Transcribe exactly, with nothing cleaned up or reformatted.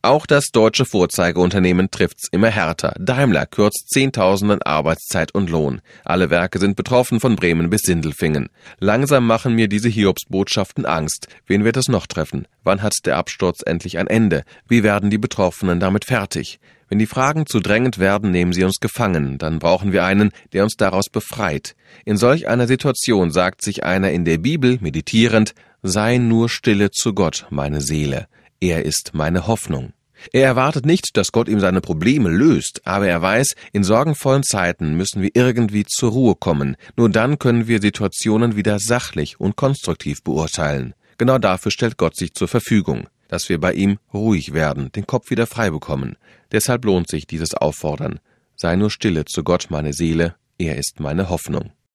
Auch das deutsche Vorzeigeunternehmen trifft's immer härter. Daimler kürzt Zehntausenden Arbeitszeit und Lohn. Alle Werke sind betroffen, von Bremen bis Sindelfingen. Langsam machen mir diese Hiobsbotschaften Angst. Wen wird es noch treffen? Wann hat der Absturz endlich ein Ende? Wie werden die Betroffenen damit fertig? Wenn die Fragen zu drängend werden, nehmen sie uns gefangen. Dann brauchen wir einen, der uns daraus befreit. In solch einer Situation sagt sich einer in der Bibel, meditierend: Sei nur stille zu Gott, meine Seele. Er ist meine Hoffnung. Er erwartet nicht, dass Gott ihm seine Probleme löst, aber er weiß, in sorgenvollen Zeiten müssen wir irgendwie zur Ruhe kommen. Nur dann können wir Situationen wieder sachlich und konstruktiv beurteilen. Genau dafür stellt Gott sich zur Verfügung, dass wir bei ihm ruhig werden, den Kopf wieder frei bekommen. Deshalb lohnt sich dieses Auffordern. Sei nur stille zu Gott, meine Seele, er ist meine Hoffnung.